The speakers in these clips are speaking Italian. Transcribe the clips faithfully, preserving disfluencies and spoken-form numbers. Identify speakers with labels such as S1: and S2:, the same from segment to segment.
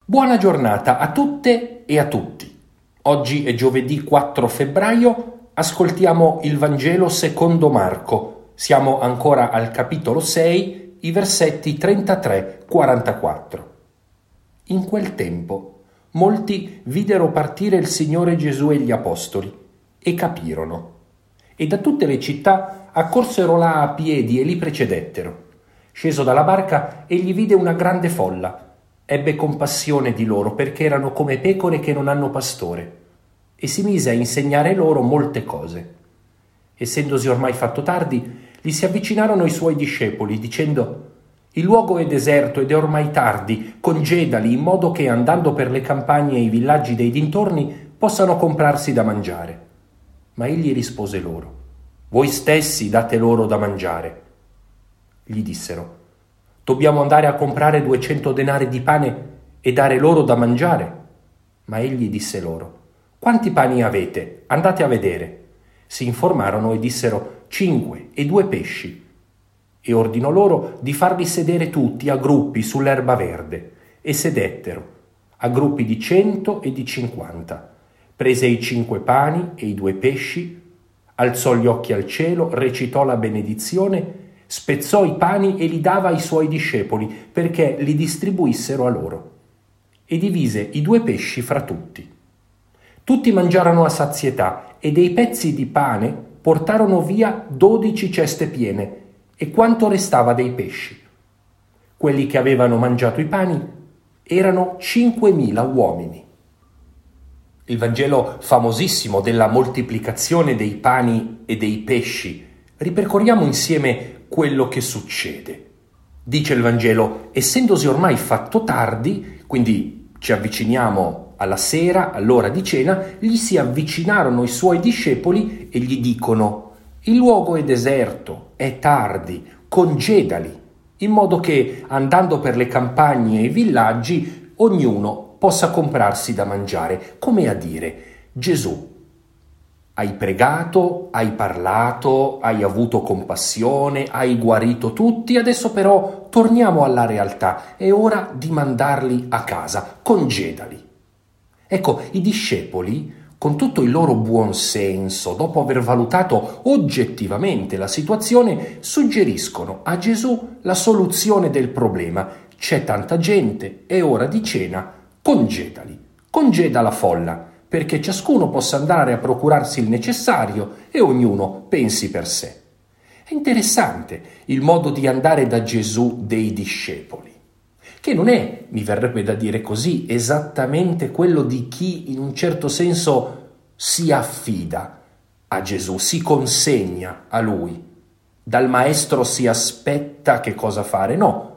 S1: Buona giornata a tutte e a tutti. Oggi è giovedì quattro febbraio, ascoltiamo il Vangelo secondo Marco. Siamo ancora al capitolo sei, i versetti trentatré quarantaquattro. In quel tempo molti videro partire il Signore Gesù e gli apostoli e capirono. E da tutte le città accorsero là a piedi e li precedettero. Sceso dalla barca, egli vide una grande folla. Ebbe compassione di loro perché erano come pecore che non hanno pastore e si mise a insegnare loro molte cose. Essendosi ormai fatto tardi, gli si avvicinarono i suoi discepoli dicendo: «Il luogo è deserto ed è ormai tardi, congedali in modo che andando per le campagne e i villaggi dei dintorni possano comprarsi da mangiare». Ma egli rispose loro: «Voi stessi date loro da mangiare». Gli dissero: «Dobbiamo andare a comprare duecento denari di pane e dare loro da mangiare?» Ma egli disse loro: «Quanti pani avete? Andate a vedere». Si informarono e dissero: «Cinque e due pesci». E ordinò loro di farli sedere tutti a gruppi sull'erba verde, e sedettero, a gruppi di cento e di cinquanta. Prese i cinque pani e i due pesci, alzò gli occhi al cielo, recitò la benedizione, spezzò i pani e li dava ai suoi discepoli perché li distribuissero a loro, e divise i due pesci fra tutti. Tutti mangiarono a sazietà e dei pezzi di pane portarono via dodici ceste piene e quanto restava dei pesci. Quelli che avevano mangiato i pani erano cinquemila uomini. Il Vangelo famosissimo della moltiplicazione dei pani e dei pesci. Ripercorriamo insieme quello che succede. Dice il Vangelo: essendosi ormai fatto tardi, quindi ci avviciniamo alla sera, all'ora di cena, gli si avvicinarono i suoi discepoli e gli dicono: «Il luogo è deserto, è tardi, congedali, in modo che, andando per le campagne e i villaggi, ognuno possa comprarsi da mangiare». Come a dire: Gesù, hai pregato, hai parlato, hai avuto compassione, hai guarito tutti, adesso però torniamo alla realtà, è ora di mandarli a casa, congedali. Ecco, i discepoli, con tutto il loro buon senso, dopo aver valutato oggettivamente la situazione, suggeriscono a Gesù la soluzione del problema. C'è tanta gente, è ora di cena, congedali, congeda la folla, perché ciascuno possa andare a procurarsi il necessario e ognuno pensi per sé. È interessante il modo di andare da Gesù dei discepoli, che non è, mi verrebbe da dire così, esattamente quello di chi in un certo senso si affida a Gesù, si consegna a Lui. Dal Maestro si aspetta che cosa fare, no.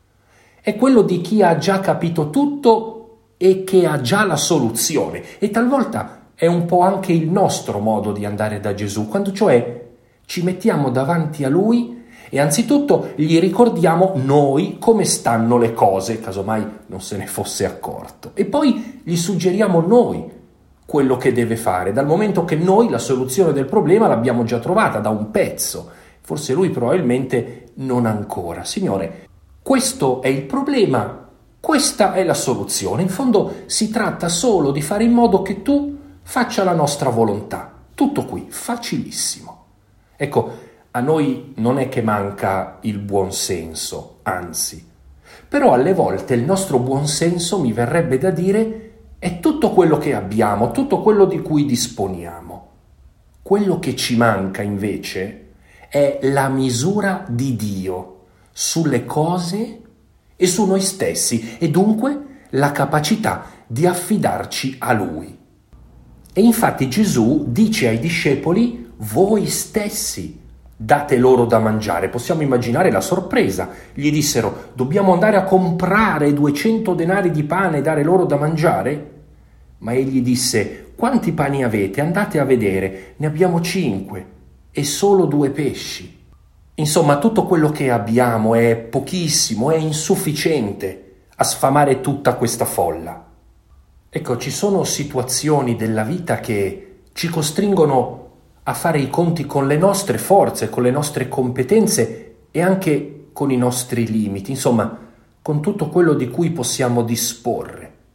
S1: È quello di chi ha già capito tutto e che ha già la soluzione. E talvolta è un po' anche il nostro modo di andare da Gesù, quando cioè ci mettiamo davanti a Lui e anzitutto gli ricordiamo noi come stanno le cose, casomai non se ne fosse accorto, e poi gli suggeriamo noi quello che deve fare, dal momento che noi la soluzione del problema l'abbiamo già trovata da un pezzo, forse Lui probabilmente non ancora. Signore, questo è il problema, questa è la soluzione. In fondo si tratta solo di fare in modo che tu faccia la nostra volontà. Tutto qui, facilissimo. Ecco, a noi non è che manca il buon senso, anzi. Però alle volte il nostro buon senso, mi verrebbe da dire, è tutto quello che abbiamo, tutto quello di cui disponiamo. Quello che ci manca invece è la misura di Dio sulle cose e su noi stessi, e dunque la capacità di affidarci a Lui. E infatti Gesù dice ai discepoli: voi stessi date loro da mangiare. Possiamo immaginare la sorpresa. Gli dissero: dobbiamo andare a comprare duecento denari di pane e dare loro da mangiare? Ma egli disse: quanti pani avete? Andate a vedere. Ne abbiamo cinque e solo due pesci. Insomma, tutto quello che abbiamo è pochissimo, è insufficiente a sfamare tutta questa folla. Ecco, ci sono situazioni della vita che ci costringono a fare i conti con le nostre forze, con le nostre competenze e anche con i nostri limiti, insomma, con tutto quello di cui possiamo disporre.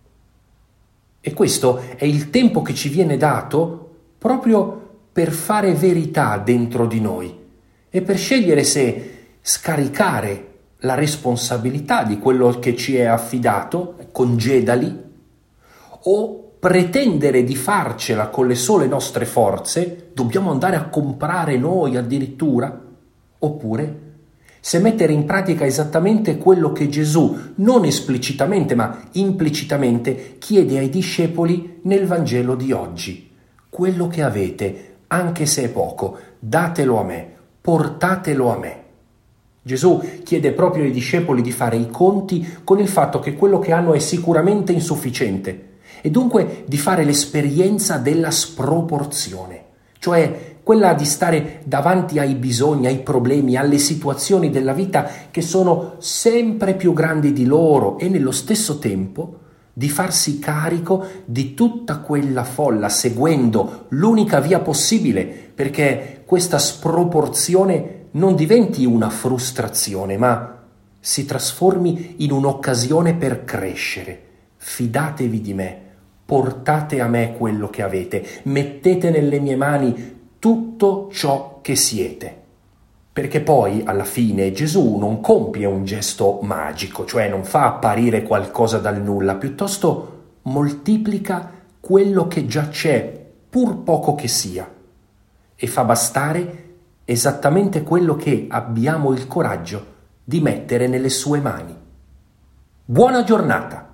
S1: E questo è il tempo che ci viene dato proprio per fare verità dentro di noi e per scegliere se scaricare la responsabilità di quello che ci è affidato, congedali, o pretendere di farcela con le sole nostre forze, dobbiamo andare a comprare noi addirittura, oppure se mettere in pratica esattamente quello che Gesù, non esplicitamente ma implicitamente, chiede ai discepoli nel Vangelo di oggi. Quello che avete, anche se è poco, datelo a me, portatelo a me. Gesù chiede proprio ai discepoli di fare i conti con il fatto che quello che hanno è sicuramente insufficiente e dunque di fare l'esperienza della sproporzione, cioè quella di stare davanti ai bisogni, ai problemi, alle situazioni della vita che sono sempre più grandi di loro e nello stesso tempo di farsi carico di tutta quella folla seguendo l'unica via possibile perché questa sproporzione non diventi una frustrazione, ma si trasformi in un'occasione per crescere. Fidatevi di me, portate a me quello che avete, mettete nelle mie mani tutto ciò che siete. Perché poi, alla fine, Gesù non compie un gesto magico, cioè non fa apparire qualcosa dal nulla, piuttosto moltiplica quello che già c'è, pur poco che sia, e fa bastare esattamente quello che abbiamo il coraggio di mettere nelle sue mani. Buona giornata!